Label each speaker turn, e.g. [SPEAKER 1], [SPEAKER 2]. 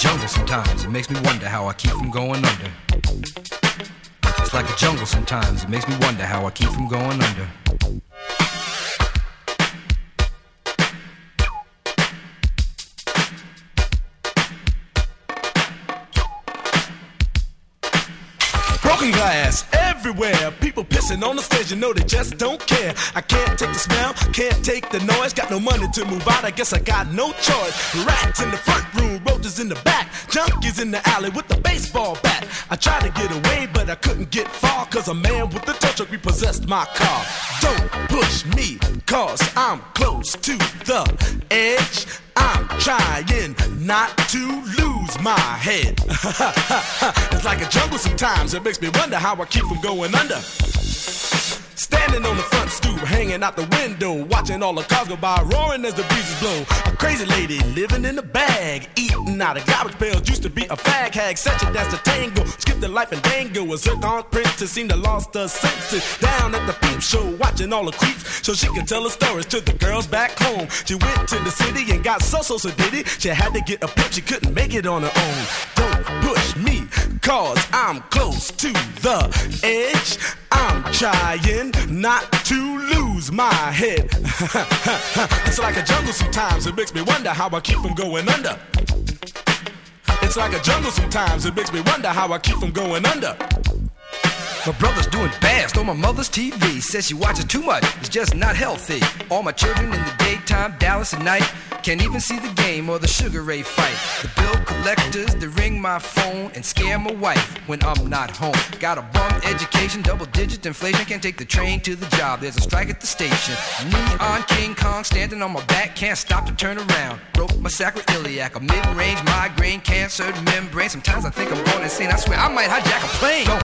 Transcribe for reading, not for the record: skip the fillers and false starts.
[SPEAKER 1] jungle sometimes, it makes me wonder how I keep from going under. It's like a jungle sometimes, it makes me wonder how I keep from going under.
[SPEAKER 2] Broken glass everywhere, people pissing on the stage, you know they just don't care. I can't take the smell, can't take the noise, got no money to move out, I guess I got no choice. Rats in the front room, roaches in the back, junkies in the alley with the baseball bat. I tried to get away, but I couldn't get far, cause a man with a tow truck repossessed my car. Don't push me, cause I'm close to the edge. I'm trying not to lose my head. It's like a jungle sometimes, it makes me wonder how I keep from going under. Standing on the front stoop, hanging out the window, watching all the cars go by, roaring as the breezes blow. A crazy lady living in a bag, eating out of garbage pails, used to be a fag hag, such a dance to tango, skipped the life and dango. A zircon princess seemed to lost her senses, down at the peep show, watching all the creeps, so she could tell her stories to the girls back home. She went to the city and got so did it. She had to get a pimp, she couldn't make it on her own. Don't push me, cause I'm close to the edge. I'm trying not to lose my head. It's like a jungle sometimes, it makes me wonder how I keep from going under. It's like a jungle sometimes, it makes me wonder how I keep from going under.
[SPEAKER 1] My brother's doing bad, stole my mother's TV. Says she watches too much, it's just not healthy. All my children in the daytime, Dallas at night. Can't even see the game or the Sugar Ray fight. The bill collectors, they ring my phone and scare my wife when I'm not home. Got a bum education, double-digit inflation. Can't take the train to the job, there's a strike at the station. Neon King Kong standing on my back, can't stop to turn around. Broke my sacroiliac, a mid-range migraine, cancer membrane. Sometimes I think I'm going insane, I swear I might hijack a plane. Don't